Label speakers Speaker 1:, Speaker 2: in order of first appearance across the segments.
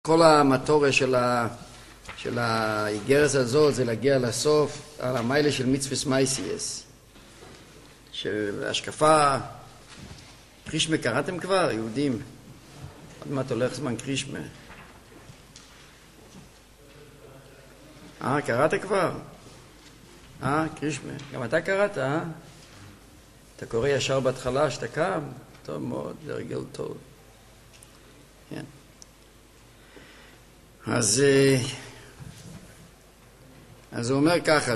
Speaker 1: כל המטורה של האיגרת הזאת זה להגיע לסוף על המיילה של מצווה מייסייס, של השקפה. קרישמה קראתם כבר, יהודים? עוד מעט הולך זמן קרישמה. קראת כבר? קרישמה. גם אתה קראת, אתה קורא ישר בהתחלה שאתה קם? טוב מאוד, זה רגל טוב. כן. אז הוא אומר ככה,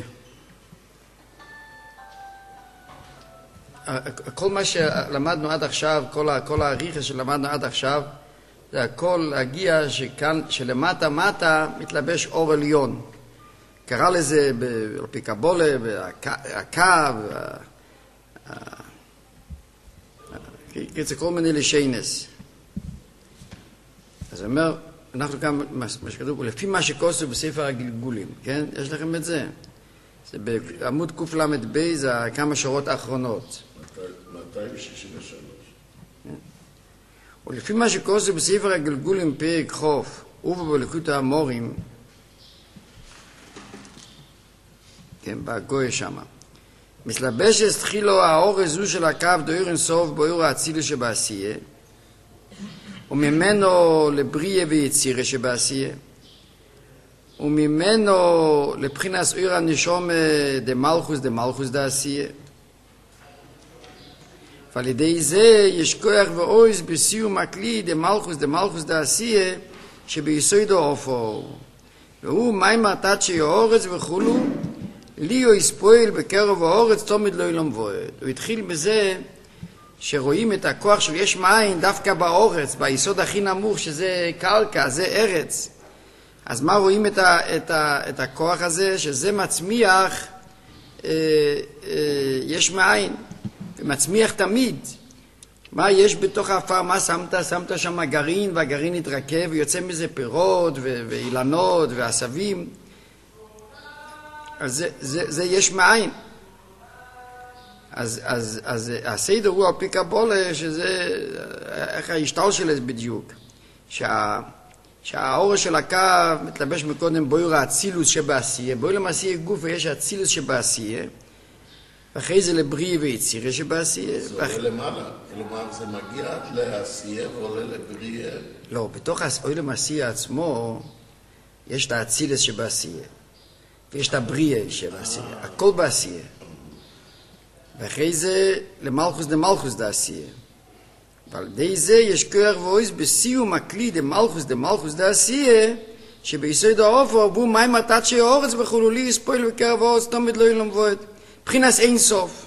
Speaker 1: כל מה שלמדנו עד עכשיו, כל העריכה שלמדנו עד עכשיו, זה הכל להגיע שלמטה מטה מתלבש אור עליון. קרא לזה בפי קבולה, הקו, כל מיני לשיינס. אז הוא אומר, אנחנו גם, מה שכתוב פה, לפי מה שכוסו בספר הגלגולים, כן? יש לכם את זה? זה בעמוד קל"ב, זה כמה שורות האחרונות.
Speaker 2: 263.
Speaker 1: ולפי מה שכוסו בספר הגלגולים פרק חוף, ובבליקות האמורים, כן, בגוי שמה. מסלבשת תחילו האור הזו של הקו דויר אינסוף באור האצילי שבעשייה, וממנו לבריאה ויצירה שבעשייה, וממנו לבחינס אור הנשום דמלכוס דעשייה. ועל ידי זה יש כוח ואויז בסיום הכלי דמלכוס דעשייה שביסודו אופו. והוא מים תצ'י האורץ וכולו, ליו יספועל בקרב האורץ תומד לא ילום ועד. הוא התחיל בזה שרואים את הכוח של יש מאין דווקא באורץ, ביסוד הכי נמוך שזה קרקע, זה ארץ. אז מה רואים את הכוח הזה? שזה מצמיח יש מאין, מצמיח תמיד. מה יש בתוך האפר? מה שמת שם גרעין, והגרעין התרכב ויוצא מזה פירות ואילנות ועשבים. אז זה יש מאין. אז הסדר הוא על פי קבולה, שזה איך ההשתל שלו בדיוק, שהאור של הקו מתלבש מקודם בויר האצילוס שבעשייה, בויר למעשייה גוף ויש האצילוס שבעשייה, ואחרי זה לבריאה ויצירה שבעשייה.
Speaker 2: זה עולה למעלה, כלומר זה מגיע עד לעשייה ועולה לבריאה.
Speaker 1: לא, בתוך האור למעשייה עצמו יש את האצילוס שבעשייה, ויש את הבריאה שבעשייה, הכל בעשייה. ואחרי זה למלכוס דעשייה. ועל ידי זה יש כוח ואויז בסיום הכלי דמלכוס דעשייה, שביסוד האופו בו מים תצ'י האורץ וכולו לי יספועל בקרב האורץ תומד לא ילום ועד. מבחינס אין סוף.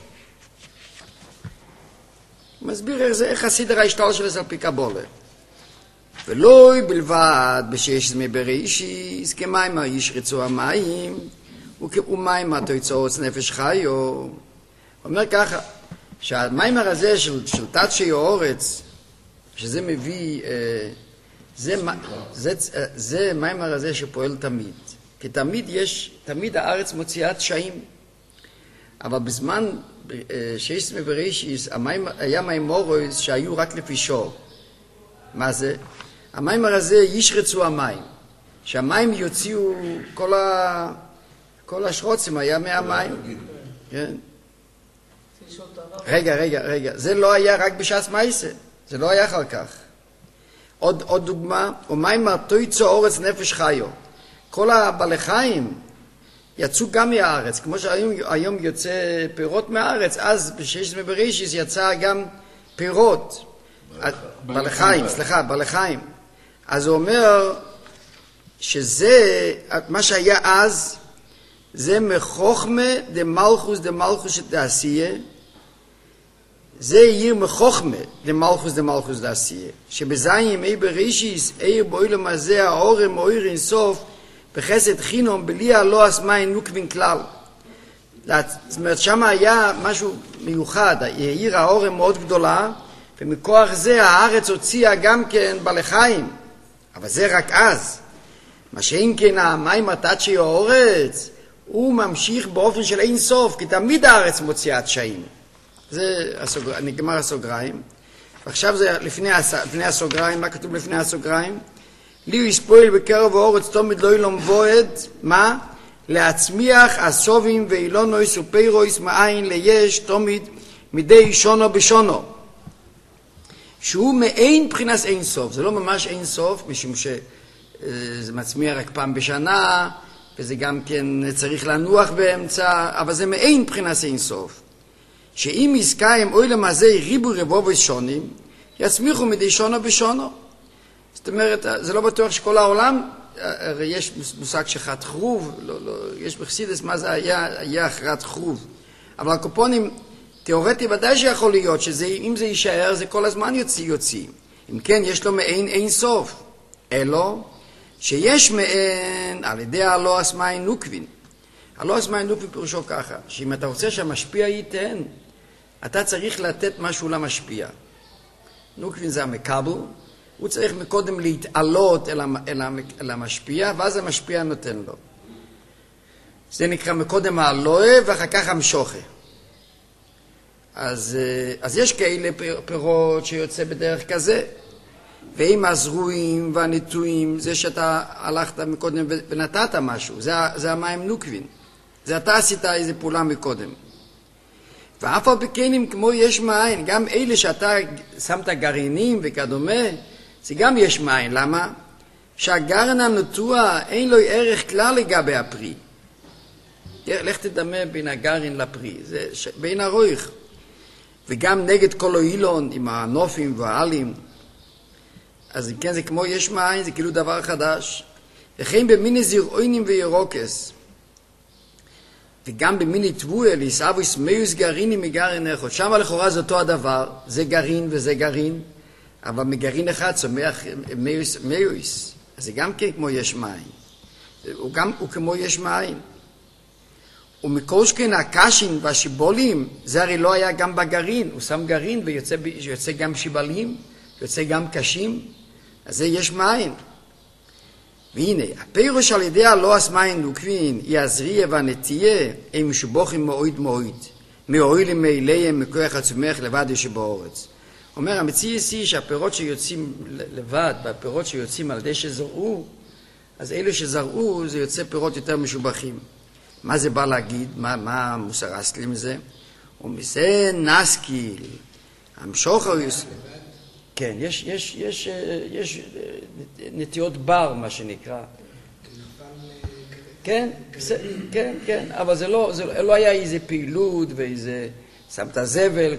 Speaker 1: מסביר איך הסדר ההשתל של זה על פי קבולה. ולא בלבד בשש זמי בראשיס, כמים ישרצו המים, ומים תוצאות נפש חיו. אומר ככה, שהמיימר הזה של תצ'י האורץ, שזה מביא, זה מיימר הזה שפועל תמיד. כי תמיד הארץ מוציאה תשעים. אבל בזמן שיש מבראשיס, היה מיימורוס שהיו רק לפי שור. מה זה? המיימר הזה ישרצו המים. שהמים יוציאו, כל השרוצים היה מהמים. כן. רגע, זה לא היה רק בשעת מייסה, זה לא היה אחר כך. עוד דוגמה, ומים תוצאו אורץ נפש חיו. כל הבעלי חיים יצאו גם מהארץ, כמו שהיום יוצא פירות מהארץ, אז בשש מבראשיס יצא גם פירות. בעלי חיים. אז הוא אומר שזה, מה שהיה אז, זה מחוכמה דמלכוס שתעשייה, זה עיר מחוכמה דמלכוס דעשייה, שבזין ימי בראשיס עיר באוילם הזה האורם אויר אינסוף בחסד חינום בלי הלא אסמאין נוקבין כלל. זאת אומרת, שם היה משהו מיוחד, העיר האורם מאוד גדולה, ומכוח זה הארץ הוציאה גם כן בעלי חיים, אבל זה רק אז. מה שאין כן המים תצ'י האורץ, הוא ממשיך באופן של אין סוף, כי תמיד הארץ מוציאה תשעים. זה נגמר הסוגריים. ועכשיו זה לפני הסוגריים, מה כתוב לפני הסוגריים? לי יספויל בקרב האורץ תומד לא ילום בועד, מה? להצמיח הסובים ואילונויס ופירויס מאין ליש תומד מדי שונו בשונו. שהוא מעין בחינס אין סוף, זה לא ממש אין סוף, משום שזה מצמיח רק פעם בשנה, וזה גם כן צריך לנוח באמצע, אבל זה מעין בחינס אין סוף. שאם יזכאים אוי למזי ריבו רבובו שונים, יצמיחו מדי שונו בשונו. זאת אומרת, זה לא בטוח שכל העולם, הרי יש מושג שחת חרוב, יש בחסידס מה זה היה אחרת חרוב. אבל הקופונים, תיאורטי ודאי שיכול להיות שאם זה יישאר, זה כל הזמן יוציא. אם כן, יש לו מעין אין סוף. אלו, שיש מעין על ידי הלא אסמאי נוקבין. הלא אסמאי נוקבין פירושו ככה, שאם אתה רוצה שהמשפיע ייתן, אתה צריך לתת משהו למשפיע. נוקבין זה המקבל, הוא צריך מקודם להתעלות אל המשפיע, ואז המשפיע נותן לו. זה נקרא מקודם האלוה, ואחר כך המשוכה. אז יש כאלה פירות שיוצא בדרך כזה, ועם הזרועים והנטועים, זה שאתה הלכת מקודם ונתת משהו, זה המים נוקבין. זה אתה עשית איזה פעולה מקודם. ואף על פי כמו יש מאין, גם אלה שאתה שמת גרעינים וכדומה, זה גם יש מאין. למה? שהגרעין הנטוע אין לו ערך כלל לגבי הפרי. לך תדמה בין הגרעין לפרי, זה בין הרויך. וגם נגד כל אילון עם הנופים והעלים. אז כן, זה כמו יש מאין, זה כאילו דבר חדש. וכן במיני זרעונים וירוקס. וגם במיני תבואה, להסאבוס מיוס גרעינים מגרעין אחד. שם לכאורה זה אותו הדבר, זה גרעין וזה גרעין, אבל מגרעין אחד צומח מיוס. אז זה גם כן כמו יש מאין. הוא כמו יש מאין. ומכל שכן הקשים והשיבולים, זה הרי לא היה גם בגרעין. הוא שם גרעין ויוצא גם שיבלים, יוצא גם קשים. אז זה יש מאין. והנה, הפירוש על ידי הלא אסמאין נוקבין, יעזריה והנטייה, הם משובוכים מאויד מאויד. מאוילים מאליהם מכוח הצומח לבד שבאורץ. אומר, המציאות היא שהפירות שיוצאים לבד, והפירות שיוצאים על ידי שזרעו, אז אלו שזרעו, זה יוצא פירות יותר משובחים. מה זה בא להגיד? מה המוסר אסלי מזה? ומזה נסקיל. המשוך היוסף. כן, יש נטיות בר, מה שנקרא. כן, כן, אבל זה לא היה איזה פעילות ואיזה שמת זבל.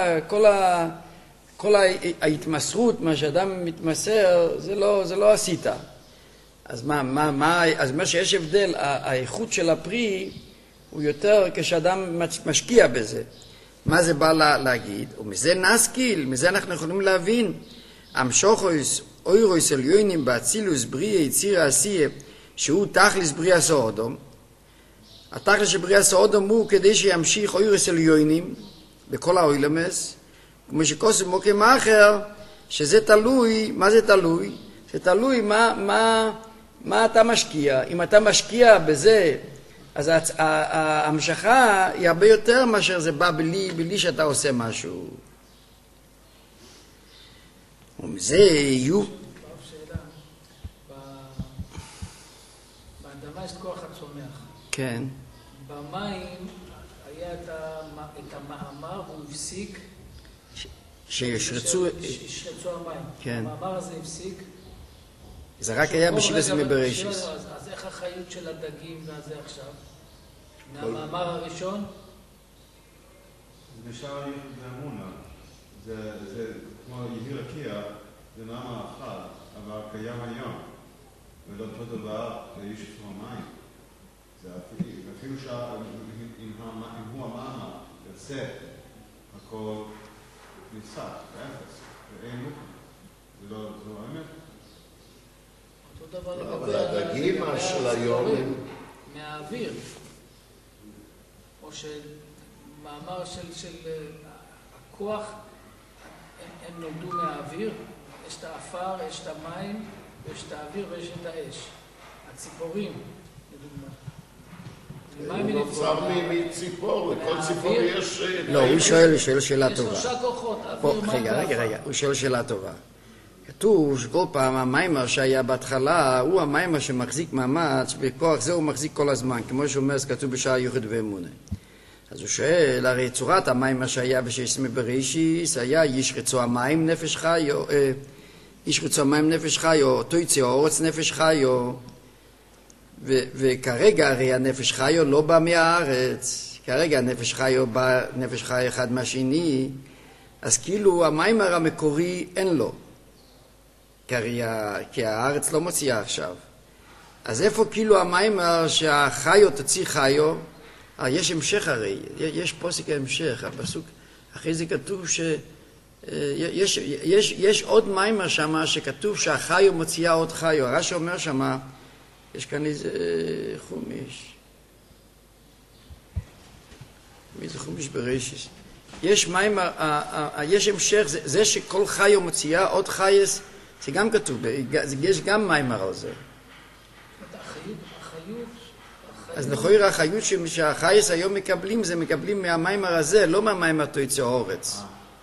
Speaker 1: כל ההתמסרות, מה שאדם מתמסר, זה לא עשית. אז אז מה שיש הבדל, האיכות של הפרי הוא יותר כשאדם משקיע בזה. מה זה בא להגיד? ומזה נסקיל, מזה אנחנו יכולים להבין. המשוכויס, אוירויס עליונים באצילוס בריא יציר העשייה, שהוא תכלס בריא הסעודום. התכלס של בריא הסעודום הוא כדי שימשיך אוירויס עליונים בכל האוילמס, כמו שכוסם מוקים אחר, שזה תלוי, מה זה תלוי? זה תלוי מה אתה משקיע. אם אתה משקיע בזה, אז ההמשכה היא הרבה יותר מאשר זה בא בלי שאתה עושה משהו. ומזה יהיו...
Speaker 3: באדמה יש כוח הצומח.
Speaker 1: כן.
Speaker 3: במים היה את המאמר והוא הפסיק.
Speaker 1: שישרצו
Speaker 3: המים.
Speaker 1: כן.
Speaker 3: המאמר הזה הפסיק.
Speaker 1: זה רק היה בשיבס מבראשיס.
Speaker 3: אז איך החיות של הדגים והזה עכשיו? מהמאמר הראשון?
Speaker 4: זה נשאר באמונה. זה כמו יהי רקיע, זה מאמר אחד, אבל קיים היום. ולא אותו דבר, זה איש עצמו המים. זה אפילו אם הוא המאמר יוצא, הכל ניסה, באפס, ואין מוקם. זה לא האמת?
Speaker 2: אבל הדגים של היום הם...
Speaker 3: מהאוויר. או שמאמר של הכוח, הם נולדו מהאוויר. יש את האפר, יש את המים, יש את האוויר ויש את האש. הציפורים, לדוגמה.
Speaker 2: הוא נוצר מציפור, לכל ציפור יש...
Speaker 1: לא, הוא שואל שאלה טובה.
Speaker 3: יש שלושה כוחות.
Speaker 1: רגע, הוא שואל שאלה טובה. כתוב שכל פעם המיימר שהיה בהתחלה הוא המיימר שמחזיק מאמץ, בכוח זה הוא מחזיק כל הזמן, כמו שאומר, זה כתוב בשער יוחד ואמונה. אז הוא שואל, הרי צורת המיימר שהיה בששמי בראשיס היה איש רצו המים נפש חי, או איש רצו המים נפש חי, או תויצי אורץ נפש חי, וכרגע הרי הנפש חי לא בא מהארץ, כרגע הנפש חי בא נפש חי אחד מהשני, אז כאילו המיימר המקורי אין לו, כי הארץ לא מוציאה עכשיו. אז איפה כאילו המיימר שהחיו תוציא חיו? יש המשך הרי, יש פוסק ההמשך, הפסוק, אחרי זה כתוב יש עוד מיימר שמה שכתוב שהחיו מוציאה עוד חיו. הרש"י אומר שמה, יש כאן איזה חומיש, איזה חומיש בראשיס. יש מיימר, יש המשך, זה שכל חיו מוציאה עוד חייס, זה גם כתוב, יש גם מיימר על זה. אז לכאורה החיות שהחייס היום מקבלים, זה מקבלים מהמיימר הזה, לא מהמיימר תויצי אורץ.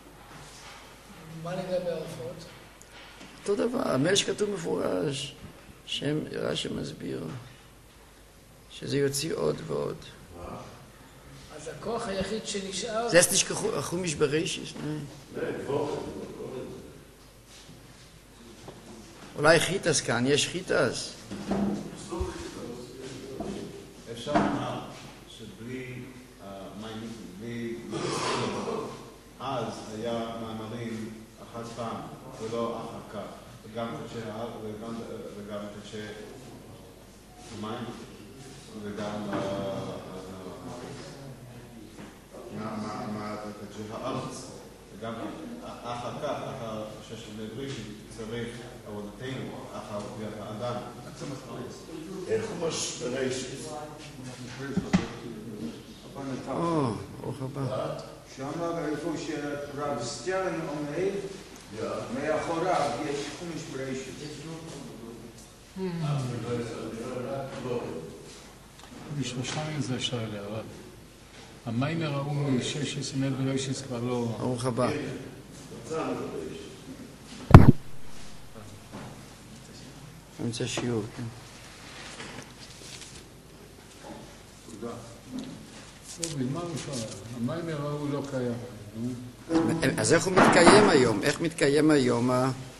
Speaker 3: מה לגבי העופות?
Speaker 1: אותו דבר, המל שכתוב מפורש, שם רש"י מסביר, שזה יוציא עוד ועוד.
Speaker 3: אז הכוח היחיד שנשאר...
Speaker 1: זה תשכחו, החומיש בראשיס. אולי חיטס כאן, יש חיטס.
Speaker 4: אפשר לומר שבלי אז היה מאמרים אחת פעם ולא אחר כך, וגם תדשי האר וגם תדשי המים וגם תדשי הארץ, וגם אחר כך, אחר ששמי בראשית, צריך עבודתנו אחר בריאת האדם.
Speaker 2: איך הוא בראשית?
Speaker 1: ברוך הבא.
Speaker 5: שאמר איפה שרב סטרן עומד, מאחוריו יש חומש בראשית.
Speaker 6: בשלושיים זה אפשר אליה, אבל המיימר ההוא משש עמד בראשית כבר לא...
Speaker 1: ברוך הבא. נמצא שיעור, כן.
Speaker 6: תודה. מה הוא שואל? המיימר ההוא לא קיים.
Speaker 1: אז איך הוא מתקיים היום? איך מתקיים היום?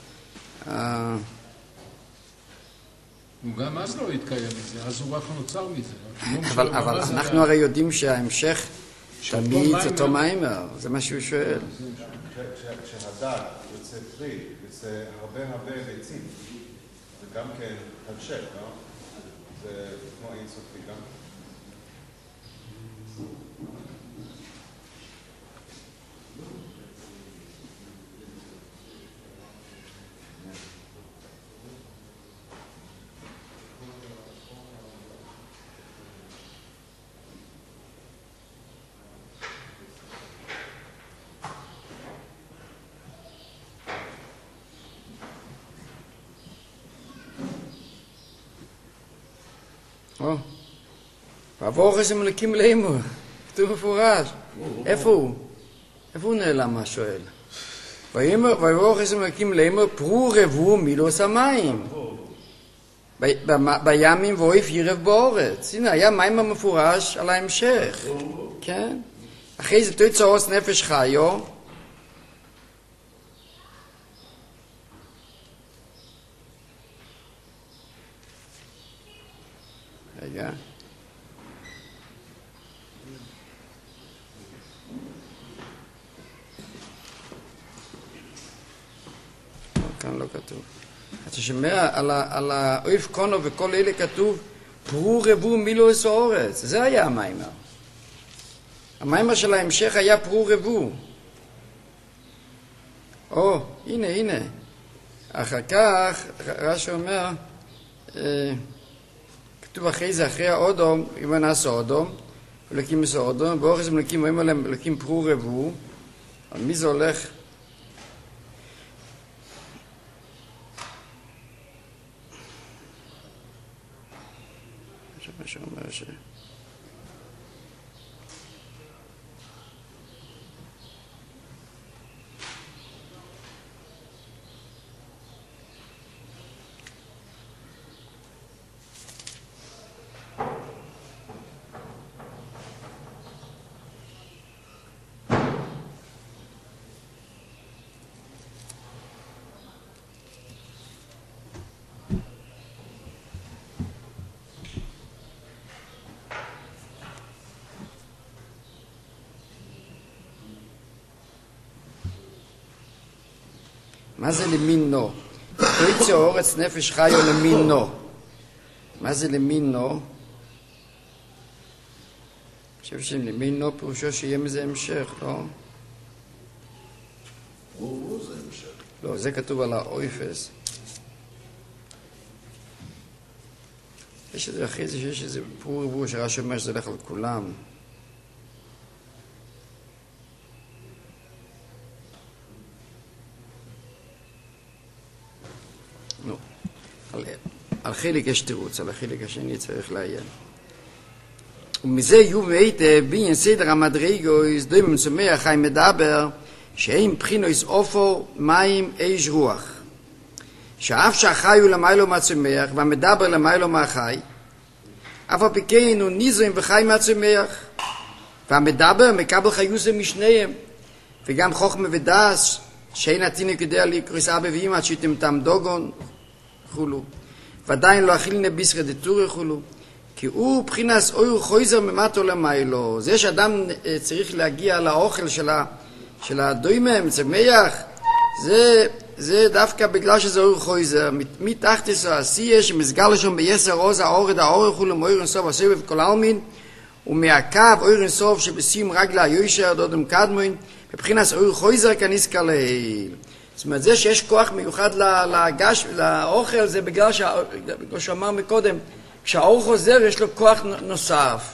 Speaker 6: הוא גם אז לא התקיים מזה, אז הוא רק נוצר מזה.
Speaker 1: אבל אנחנו הרי יודעים שההמשך תמיד זה אותו מיימר, זה מה שהוא שואל.
Speaker 4: כשהדג יוצא פרי, יוצא הרבה ביצים, זה גם כן המשך, לא? זה כמו אינסופי גם.
Speaker 1: ואבוכס הם מלכים לאמור, כתוב מפורש. איפה הוא? איפה הוא נעלם, מה שואל? ואבוכס הם מלכים לאמור, פרו רבו מילוס המים. בימים ואויף ירב באורץ. הנה, היה מים המפורש על ההמשך. כן? אחרי זה תויצא אורץ נפש חיו. רגע. כאן לא כתוב. אתה שומע על האויף קונו וכל אלה כתוב פרו רבו מילוס האורץ. זה היה המיימר. המיימר של ההמשך היה פרו רבו. הנה. אחר כך רש"י אומר, כתוב אחרי זה, אחרי האודום, אם נעשה אודום, ולקים עשה אודום, באורץ הם לקים, אומרים עליהם, לקים פרו רבו. על מי זה הולך? מה שאומר ש... מה זה למינו? תויצא אורץ נפש חיו למינו. מה זה למינו? אני חושב שלמינו פירושו שיהיה מזה המשך, לא?
Speaker 2: זה המשך.
Speaker 1: לא, זה כתוב על האויפס. יש איזה אחרי זה שיש איזה פור רבור שרש"י אומר שזה הולך על כולם. נו, על חלק יש תירוץ, על החלק השני צריך לעיין. ומזה יוב היטב בעניין סדר המדרגו דומים צומח חי מדבר שאין בחינוס אופו מים אש רוח. שאף שהחי הוא למיילו מהצומח והמדבר למיילו מהחי, אף על פי כן הוא ניזון וחי מהצומח, והמדבר מקבל חיוסם משניהם, וגם חוכמה ודעס שאין התינוק יודע לקרוס אבא ואמא עד שיטמטם דוגון וכולו, ועדיין לא אכיל ביסרא דתורא וכולו, כי הוא בחינס אור חויזר ממטו למיילו. זה שאדם צריך להגיע לאוכל של הדוימם, צמח, זה דווקא בגלל שזה אור חויזר. מתחת יסו עשייה שמסגר לשם ביסר עוז האורד האורך הוא למאור אינסוף הסבב כל העלמין, ומהקו אור אינסוף שבשים רגלה היושר דודם קדמוין, בבחינס אור חויזר כניסקה לעיל. זאת אומרת, זה שיש כוח מיוחד לאוכל זה בגלל שאמר מקודם, כשהאור חוזר יש לו כוח נוסף.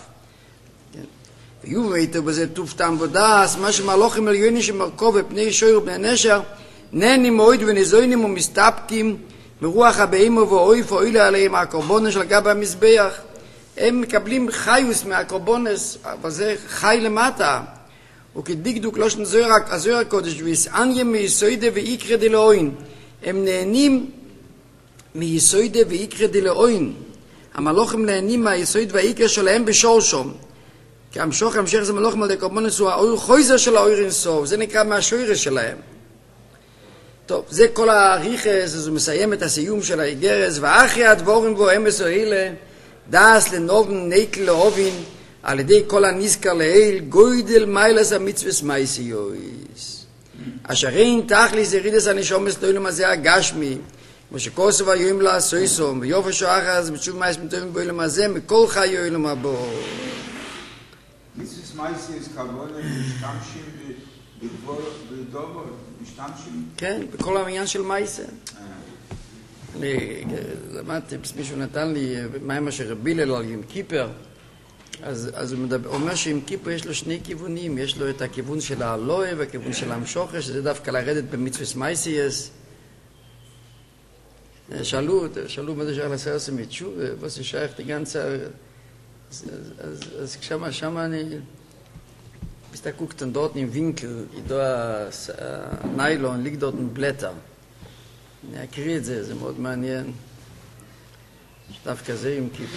Speaker 1: ויוב איתו בזה טוב טעם ודעס, מה שמלוכים עליונים שמרכוב בפני שויר ובני נשר, נהנים מאוד ונזוינים ומסתפקים מרוח הבאים ואויף ואוילה עליהם הקורבונס של גב המזבח. הם מקבלים חיוס מהקורבונס, אבל זה חי למטה. וכדקדוק לא שנזויר הזויר הקודש, ויסעניה מיסוידה ויקרא דלאוין. הם נהנים מיסוידה ויקרא דלאוין. המלוכים נהנים מהיסויד והעיקר שלהם בשורשום. כי המשוך המשך זה מלוכים על דקורבונס הוא האור חויזר של האור אינסוף. זה נקרא מהשוירס שלהם. טוב, זה כל הריחס, אז הוא מסיים את הסיום של האיגרס. ואחרי הדבורים בו אמס או אלה, דאס לנובן נקל לאובין, על ידי כל הנזכר לאל, גוידל מיילס המצווס מייסיויס. אשר אין תכליס ירידס הנשומס לאילום הזה הגשמי, כמו שכוסו והיועים לעשויסום, ויופש או אחז, בתשוב מייס מטובים באילום הזה, מכל חיו אילום הבו.
Speaker 5: מצווס מייסיויס כבונה, משתמשים בדובר, משתמשים?
Speaker 1: כן, בכל העניין של מייסה. אני למדתי, מישהו נתן לי מים אשר רבילל על יום כיפר, אז הוא אומר שעם כיפר יש לו שני כיוונים, יש לו את הכיוון של האלוהי והכיוון של המשוכר, שזה דווקא לרדת במצווס מייסיוס. שאלו מה זה שייך לעשר מתשוב, ומה זה שייך לגנצה, אז שם אני מסתכלו קטן דort im Winkel, da Nylon liegt dort ein Blätter. אני אקריא את זה, זה מאוד מעניין. דווקא זה עם כיפה.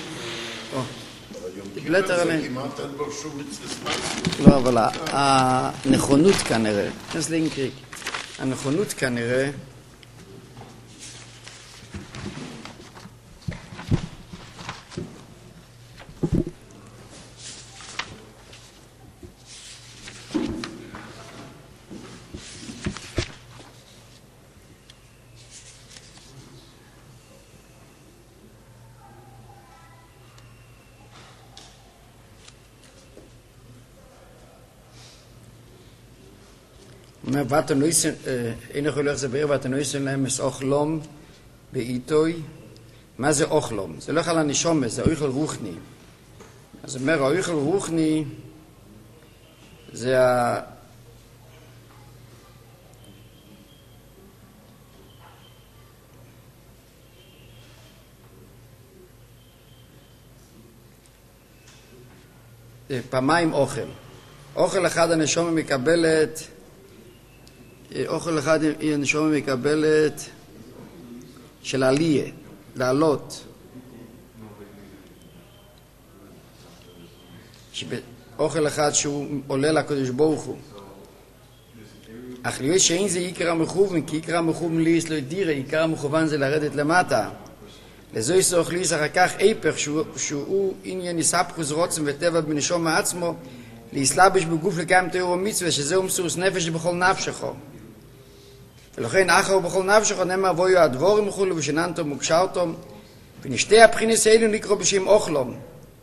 Speaker 1: בלטר עליהם.
Speaker 2: כמעט אין בו שום מצווס.
Speaker 1: לא, אבל הנכונות כנראה, נכנס לאינקריק, הנכונות כנראה, ואתה נויסן, אין יכול לך זבר, ואתה נויסן להם אס אוכלום באיתוי. מה זה אוכלום? זה לא יכול הנשומס, זה אויכל רוחני. אז אומר, האויכל רוחני זה פעמיים אוכל. אוכל אחד הנשומס מקבלת, אוכל אחד הנשומס מקבלת של עליה, לעלות. אוכל אחד שהוא עולה לקדוש ברוך הוא. אך להיות שאין זה עיקר המכוון, כי עיקר המכוון ליס לא ידירה, עיקר המכוון זה לרדת למטה. לזו יסוך ליס אחר כך איפך, שהוא עניין יספחוס רוצם וטבע בנשום מעצמו, להסלבש בגוף לקיים תאור ומצווה, שזהו מסוס נפש בכל נפשך. ולכן אחר בכל נפשך נאמר בויו הדבורים וכולי ושננתום וקשרתום ונשתי הבחינס האלו נקרא בשם אוכלום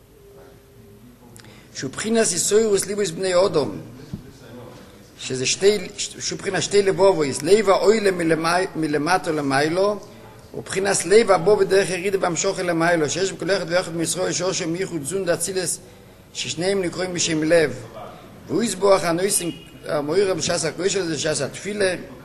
Speaker 1: שהוא בחינס יסוירוס ליבוס בני אודום שזה שהוא בחינס שתי לבובויס ליבה אוילה מלמטו למיילו ובחינס ליבה בו בדרך ירידה במשוך למיילו שיש בכל אחד ואחד מישראל שורשם ייחוד זון דצילס ששניהם נקראים בשם לב והוא יסבוח הנויסים המוירה בשעס הקוי של זה שעס התפילה